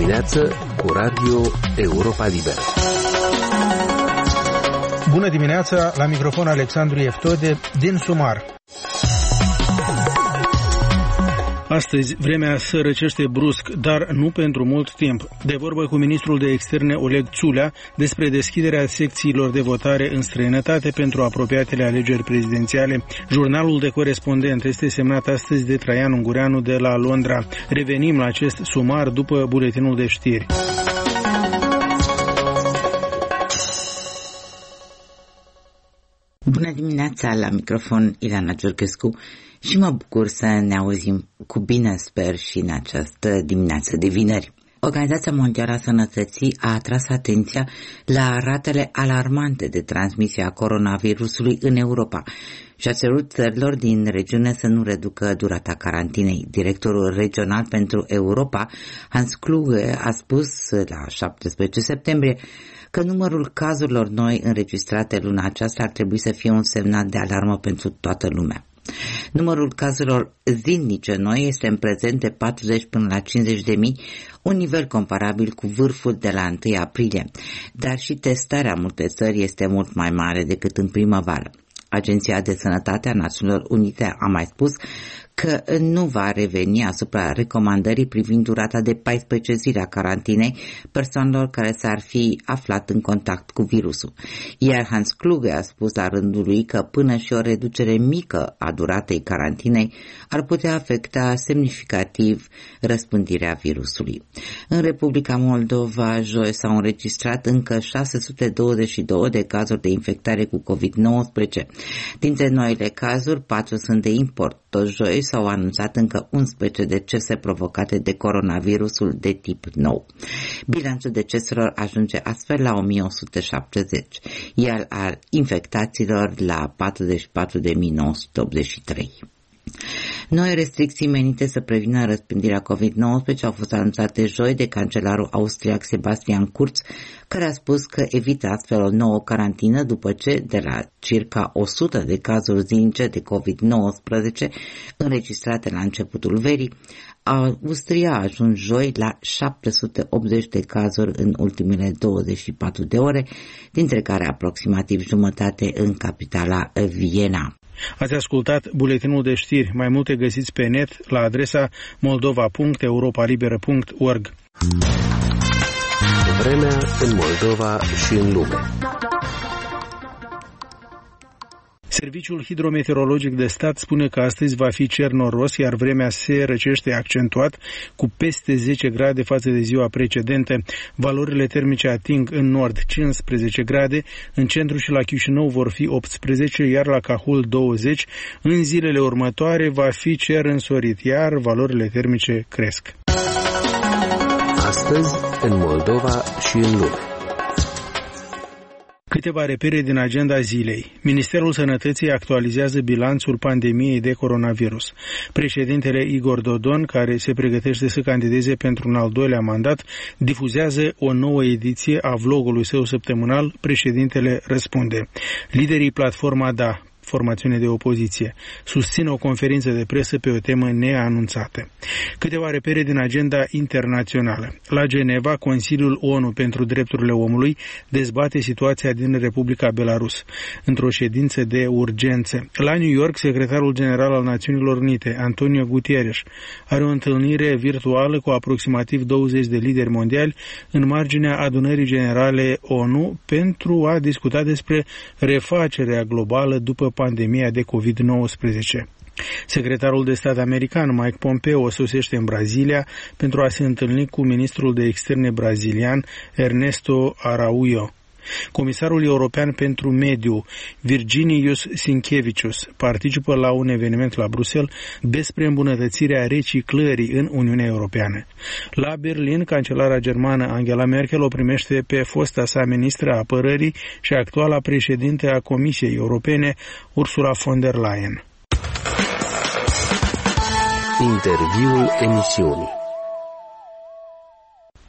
dimineață cu Radio Europa Liberă. Bună dimineața, la microfon Alexandru Eftode din Sumar. Astăzi, vremea se răcește brusc, dar nu pentru mult timp. De vorbă cu ministrul de externe Oleg Ciulea despre deschiderea secțiilor de votare în străinătate pentru apropiatele alegeri prezidențiale. Jurnalul de corespondent este semnat astăzi de Traian Ungureanu de la Londra. Revenim la acest sumar după buletinul de știri. Bună dimineața, la microfon Ileana Giurghescu și mă bucur să ne auzim cu bine, sper, și în această dimineață de vineri. Organizația Mondială a Sănătății a atras atenția la ratele alarmante de transmisie a coronavirusului în Europa și a cerut țărilor din regiune să nu reducă durata carantinei. Directorul regional pentru Europa, Hans Kluge, a spus la 17 septembrie că numărul cazurilor noi înregistrate luna aceasta ar trebui să fie un semnal de alarmă pentru toată lumea. Numărul cazurilor zilnice noi este în prezent de 40 până la 50 de mii, un nivel comparabil cu vârful de la 1 aprilie, dar și testarea în multe țări este mult mai mare decât în primăvară. Agenția de Sănătate a Națiunilor Unite a mai spus că nu va reveni asupra recomandării privind durata de 14 zile a carantinei persoanelor care s-ar fi aflat în contact cu virusul. Iar Hans Kluge a spus la rândul lui că până și o reducere mică a duratei carantinei ar putea afecta semnificativ răspândirea virusului. În Republica Moldova, joi, s-au înregistrat încă 622 de cazuri de infectare cu COVID-19. Dintre noile cazuri, 4 sunt de import. Tot joi s-au anunțat încă 11 decese provocate de coronavirusul de tip nou. Bilanțul deceselor ajunge astfel la 1170, iar al infectaților la 44.983. Noi restricții menite să prevină răspândirea COVID-19 au fost anunțate joi de cancelarul austriac Sebastian Kurz, care a spus că evită astfel o nouă carantină după ce, de la circa 100 de cazuri zilnice de COVID-19 înregistrate la începutul verii, Austria a ajuns joi la 780 de cazuri în ultimele 24 de ore, dintre care aproximativ jumătate în capitala Viena. Ați ascultat buletinul de știri. Mai multe găsiți pe net la adresa moldova.europalibera.org. Vremea în Moldova și în lume. Serviciul Hidrometeorologic de Stat spune că astăzi va fi cer noros, iar vremea se răcește accentuat cu peste 10 grade față de ziua precedentă. Valorile termice ating în nord 15 grade, în centru și la Chișinău vor fi 18, iar la Cahul 20. În zilele următoare va fi cer însorit, iar valorile termice cresc. Astăzi în Moldova și în lume. Câteva repere din agenda zilei. Ministerul Sănătății actualizează bilanțul pandemiei de coronavirus. Președintele Igor Dodon, care se pregătește să candideze pentru un al doilea mandat, difuzează o nouă ediție a vlogului său săptămânal Președintele răspunde. Liderii Platforma Da, formațiune de opoziție, susțin o conferință de presă pe o temă neanunțată. Câteva repere din agenda internațională. La Geneva, Consiliul ONU pentru Drepturile Omului dezbate situația din Republica Belarus într-o ședință de urgență. La New York, secretarul general al Națiunilor Unite, Antonio Guterres, are o întâlnire virtuală cu aproximativ 20 de lideri mondiali în marginea adunării generale ONU pentru a discuta despre refacerea globală după pandemia de COVID-19. Secretarul de stat american Mike Pompeo sosește în Brazilia pentru a se întâlni cu ministrul de externe brazilian Ernesto Araújo. Comisarul european pentru mediu, Virginijus Sinkevicius, participă la un eveniment la Bruxelles despre îmbunătățirea reciclării în Uniunea Europeană. La Berlin, cancelara germană Angela Merkel o primește pe fosta sa ministră a apărării și actuala președinte a Comisiei Europene, Ursula von der Leyen. Interviul emisiunii.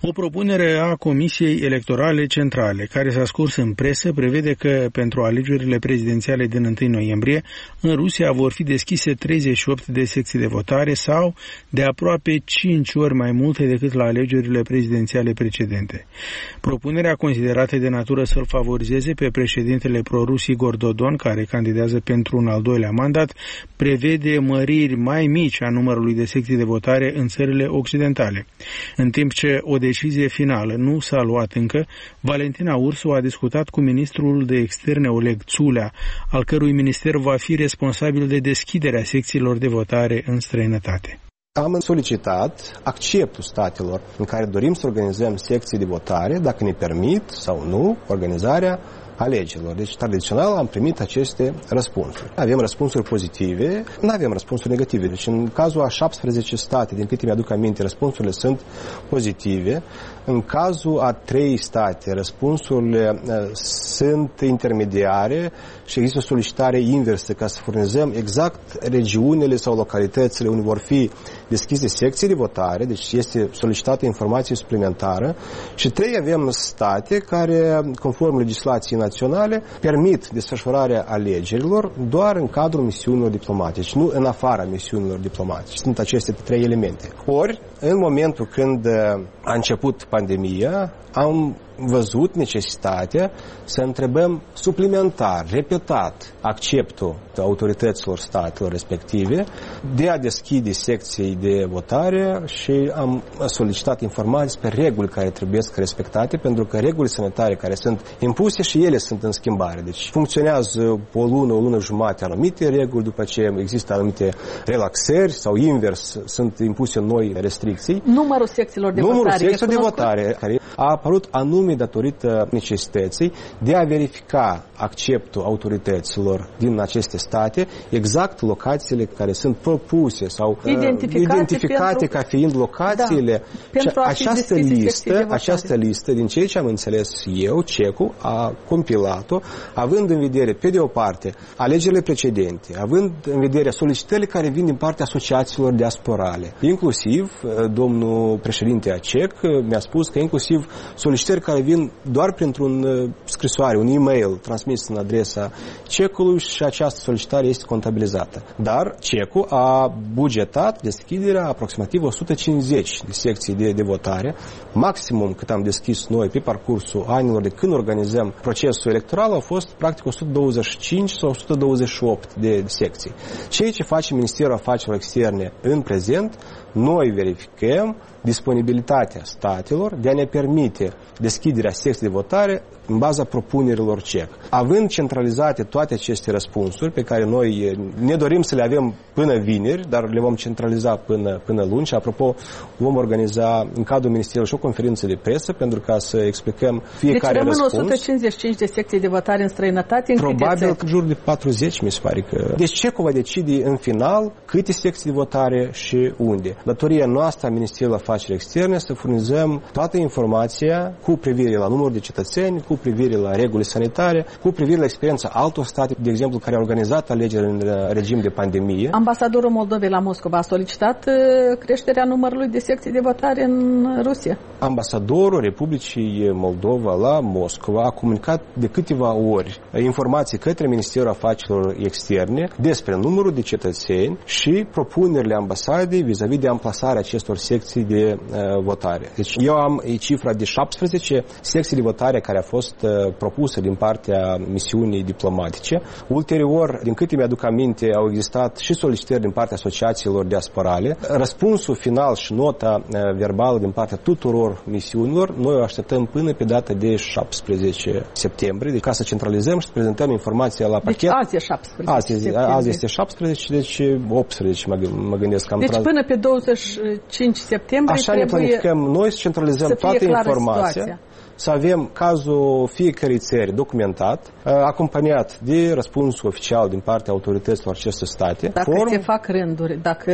O propunere a Comisiei Electorale Centrale, care s-a scurs în presă, prevede că pentru alegerile prezidențiale din 1 noiembrie, în Rusia vor fi deschise 38 de secții de votare sau de aproape 5 ori mai multe decât la alegerile prezidențiale precedente. Propunerea, considerată de natură să-l favorizeze pe președintele prorus Igor Dodon, care candidează pentru un al doilea mandat, prevede măriri mai mici a numărului de secții de votare în țările occidentale. În timp ce o decizie finală nu s-a luat încă, Valentina Ursu a discutat cu ministrul de externe Oleg Țulea, al cărui minister va fi responsabil de deschiderea secțiilor de votare în străinătate. Am solicitat acceptul statelor în care dorim să organizăm secții de votare, dacă ne permit sau nu organizarea alegerilor. Deci, tradițional, am primit aceste răspunsuri. Avem răspunsuri pozitive, nu avem răspunsuri negative. Deci, în cazul a 17 state, din câte mi-aduc aminte, răspunsurile sunt pozitive. În cazul a 3 state, răspunsurile sunt intermediare și există o solicitare inversă ca să furnizăm exact regiunile sau localitățile unde vor fi deschise secții de votare, deci este solicitată informație suplimentară. Și 3 avem state care, conform legislației naționale, permit desfășurarea alegerilor doar în cadrul misiunilor diplomatice, nu în afara misiunilor diplomatice. Sunt aceste 3 elemente. Ori, în momentul când a început pandemia, am văzut necesitatea să întrebăm suplimentar, repetat, acceptul autorităților statelor respective de a deschide secții de votare și am solicitat informații pe reguli care trebuie să respectate, pentru că regulile sanitare care sunt impuse și ele sunt în schimbare. Deci funcționează o lună jumate anumite reguli, după ce există anumite relaxări sau invers, sunt impuse noi restricții. Numărul secțiilor de votare care a apărut anume datorită necesității de a verifica acceptul autorităților din aceste state, exact locațiile care sunt propuse sau identificate ca fiind locațiile. Da, această listă, din ceea ce am înțeles eu, CECU a compilat-o, având în vedere, pe de o parte, alegerile precedente, având în vedere solicitările care vin din partea asociațiilor diasporale. Inclusiv, domnul președinte a CEC mi-a spus că inclusiv solicitări care vin doar printr-un scrisoare, un e-mail transmis în adresa CEC-ului și această solicitare este contabilizată. Dar CEC-ul a bugetat deschiderea aproximativ 150 de secții de votare. Maximum cât am deschis noi pe parcursul anilor de când organizăm procesul electoral au fost practic 125 sau 128 de secții. Ceea ce face Ministerul Afacerilor Externe în prezent, noi verificăm disponibilitatea statelor de a ne permite deschiderea secției de votare în baza propunerilor CEC. Având centralizate toate aceste răspunsuri pe care noi ne dorim să le avem până vineri, dar le vom centraliza până luni și, apropo, vom organiza în cadrul Ministerului și o conferință de presă pentru ca să explicăm fiecare răspuns. Deci rămân 155 de secții de votare în străinătate. Probabil că jur de 40, mi se pare că. Deci CEC va decide în final câte secții de votare și unde. Datoria noastră a Ministerului Afacerilor Externe să furnizăm toată informația cu privire la numărul de cetățeni, cu privire la regulile sanitare, cu privire la experiența altor state, de exemplu, care au organizat alegeri în regim de pandemie. Ambasadorul Moldovei la Moscova a solicitat creșterea numărului de secții de votare în Rusia. Ambasadorul Republicii Moldova la Moscova a comunicat de câteva ori informații către Ministerul Afacerilor Externe despre numărul de cetățeni și propunerile ambasadei vis-a-vis de amplasarea acestor secții de votare. Deci eu am cifra de 17 secții de votare care a fost propusă din partea misiunii diplomatice. Ulterior, din câte mi-aduc aminte, au existat și solicitări din partea asociațiilor diasporale. Răspunsul final și nota verbală din partea tuturor misiunilor, noi o așteptăm până pe data de 17 septembrie, deci ca să centralizăm și să prezentăm informația la pachet. Deci azi e 17 azi este 17, deci 18 mă gândesc. Deci până pe 25 septembrie așa ne planificăm noi să centralizăm toată informația. să avem cazul fiecărei țări documentat, acompaniat de răspunsul oficial din partea autorităților acestor state. Dacă se fac rânduri, dacă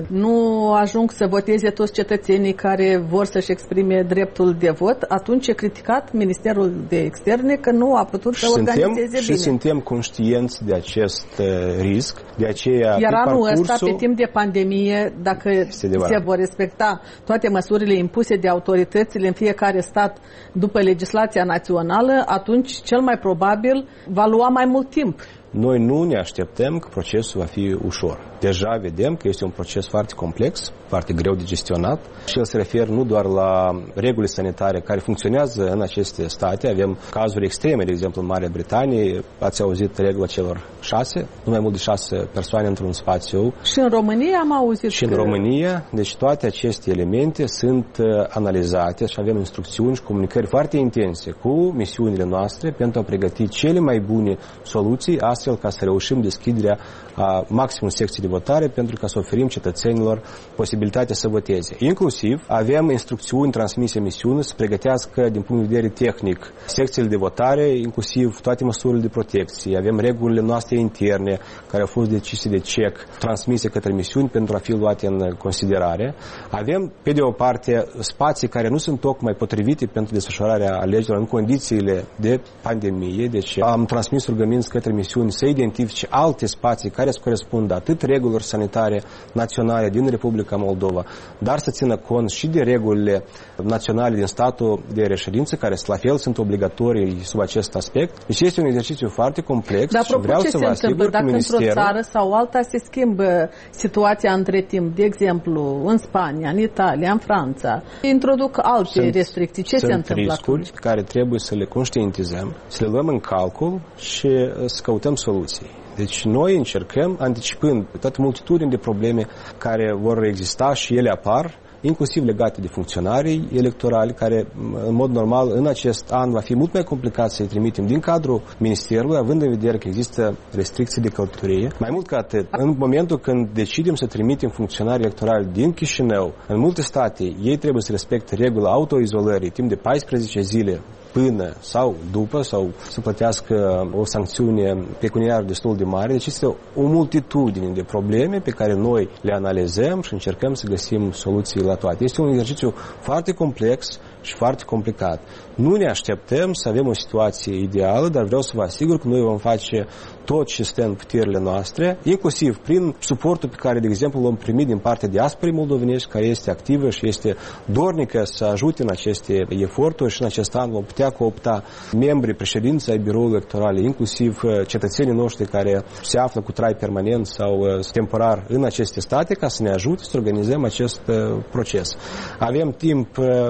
nu ajung să voteze toți cetățenii care vor să-și exprime dreptul de vot, atunci e criticat Ministerul de Externe că nu a putut să organizeze bine. Și suntem conștienți de acest risc, de aceea iar anul ăsta, pe timp de pandemie, dacă se vor respecta toate măsurile impuse de autoritățile în fiecare stat după legislația națională, atunci cel mai probabil va lua mai mult timp. Noi nu ne așteptăm că procesul va fi ușor. Deja vedem că este un proces foarte complex, foarte greu de gestionat și el se referă nu doar la regulile sanitare care funcționează în aceste state. Avem cazuri extreme, de exemplu în Marea Britanie, ați auzit regula celor 6, nu mai mult de 6 persoane într-un spațiu. Și în România am auzit. Și în România, deci toate aceste elemente sunt analizate și avem instrucțiuni și comunicări foarte intense cu misiunile noastre pentru a pregăti cele mai bune soluții, astfel ca să reușim deschiderea a maximum secții de votare pentru ca să oferim cetățenilor posibilitatea să voteze. Inclusiv avem instrucțiuni transmise misiunii să pregătească din punct de vedere tehnic secțiile de votare, inclusiv toate măsurile de protecție. Avem regulile noastre interne care au fost decise de CEC, transmise către misiuni pentru a fi luate în considerare. Avem, pe de o parte, spații care nu sunt tocmai potrivite pentru desfășurarea alegerilor în condițiile de pandemie, deci am transmis rugăminți către misiuni să identifice alte spații care să corespundă atât regulilor sanitare naționale din Republica Moldova, dar să țină cont și de regulile naționale din statul de reședință, care la fel sunt obligatorii sub acest aspect. Deci este un exercițiu foarte complex. Dar și vreau să vă asigur dacă într-o țară sau alta se schimbă situația între timp, de exemplu, în Spania, în Italia, în Franța, introduc alte restricții. Ce se întâmplă atunci? Sunt riscuri care trebuie să le conștientizăm, să le luăm în calcul și să căutăm soluții. Deci noi încercăm, anticipând toată multitudine de probleme care vor exista și ele apar, inclusiv legate de funcționarii electorali, care în mod normal în acest an va fi mult mai complicat să-i trimitem din cadrul Ministerului, având în vedere că există restricții de călătorie. Mai mult ca atât, în momentul când decidem să trimitem funcționari electorali din Chișinău, în multe state, ei trebuie să respecte regula autoizolării timp de 14 zile până sau după, sau să plătească o sancțiune pecuniară destul de mare. Deci este o multitudine de probleme pe care noi le analizăm și încercăm să găsim soluții la toate. Este un exercițiu foarte complex și foarte complicat. Nu ne așteptăm să avem o situație ideală, dar vreau să vă asigur că noi vom face tot ce stă în puterile noastre, inclusiv prin suportul pe care, de exemplu, l-am primit din partea diasporii moldovenești, care este activă și este dornică să ajute în aceste eforturi, și în acest an vom putea coopta membrii președinți ai biroului electoral, inclusiv cetățenii noștri care se află cu trai permanent sau temporar în aceste state, ca să ne ajute să organizăm acest proces. Avem timp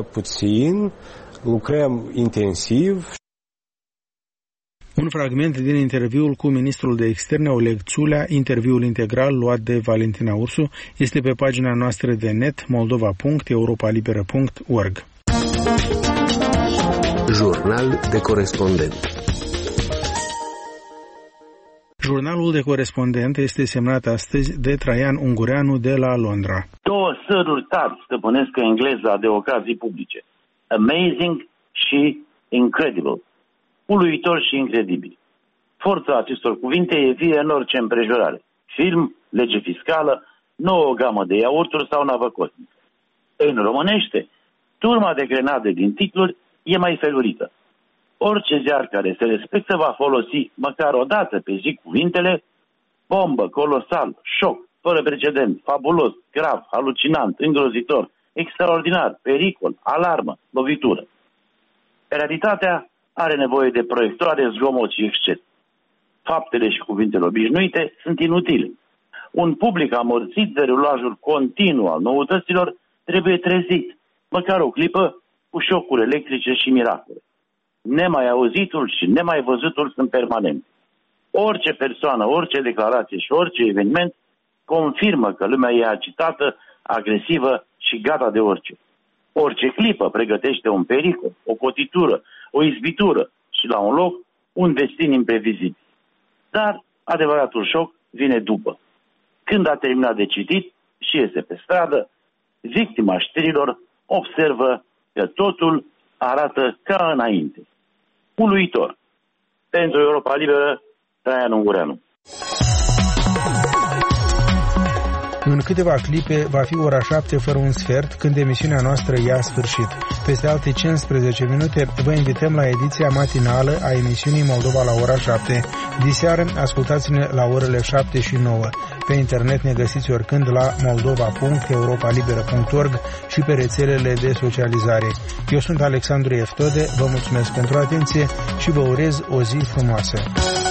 puțin, lucrăm intensiv. Un fragment din interviul cu ministrul de externe, Oleg Țulea, interviul integral luat de Valentina Ursu, este pe pagina noastră de net moldova.europalibera.org. Jurnal de corespondent. Jurnalul de corespondent este semnat astăzi de Traian Ungureanu de la Londra. Două săruri tari stăpânesc engleza de ocazii publice. Amazing și incredible. Uluitor și incredibil. Forța acestor cuvinte e vie în orice împrejurare. Film, lege fiscală, nouă gamă de iaurturi sau navă cosmică. În românește, turma de grenade din titluri e mai felurită. Orice ziar care se respectă va folosi măcar o dată pe zi cuvintele bombă, colosal, șoc, fără precedent, fabulos, grav, halucinant, îngrozitor, extraordinar, pericol, alarmă, lovitură. Realitatea are nevoie de proiectoare, zgomot și exces. Faptele și cuvintele obișnuite sunt inutile. Un public amorțit de rulajul continuu al noutăților trebuie trezit, măcar o clipă, cu șocuri electrice și miracole. Nemai auzitul și nemai văzutul sunt permanente. Orice persoană, orice declarație și orice eveniment confirmă că lumea e agitată, agresivă și gata de orice. Orice clipă pregătește un pericol, o cotitură, o izbitură și la un loc un destin imprevizibil. Dar adevăratul șoc vine după. Când a terminat de citit și iese pe stradă, victima știrilor observă că totul arată ca înainte. Uluitor. Pentru Europa Liberă, Traian Ungureanu. În câteva clipe va fi ora 7 fără un sfert, când emisiunea noastră ia sfârșit. Peste alte 15 minute vă invităm la ediția matinală a emisiunii Moldova la ora 7. Diseară ascultați-ne la orele 7 și 9. Pe internet ne găsiți oricând la moldova.europalibera.org și pe rețelele de socializare. Eu sunt Alexandru Eftode, vă mulțumesc pentru atenție și vă urez o zi frumoasă.